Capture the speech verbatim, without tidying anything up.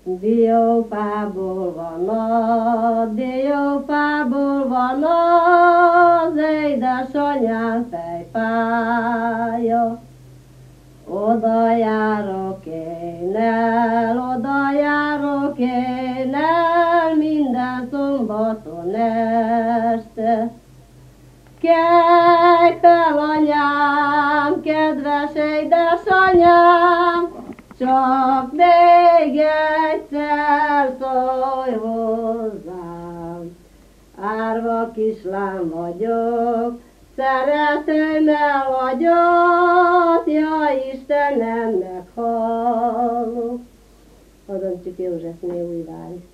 Diófából van a, diófából van az édesanyám fejfája. Oda járok én el, oda járok én el, minden szombaton este. Kelj fel, anyám, kedves édesanyám, csak még egyszer szólj hozzám. Árva kislány vagyok, szeretőmmel vagyok, jaj Istenem, meghallok. Adoncsik Józsefné Újvári.